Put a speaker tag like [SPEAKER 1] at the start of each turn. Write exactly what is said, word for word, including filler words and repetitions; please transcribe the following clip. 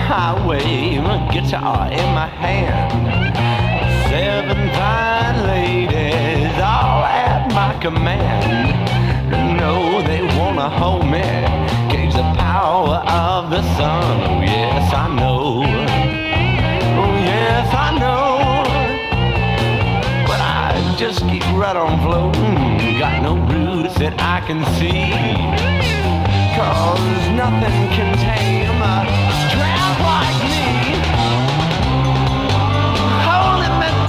[SPEAKER 1] highway, a guitar in my hand. Seven fine ladies, all at my command. No, they wanna hold me, gauge the power of the sun. Oh yes, I know. Oh yes, I know. But I just keep right on floating. Got no roots that I can see. Cause nothing can take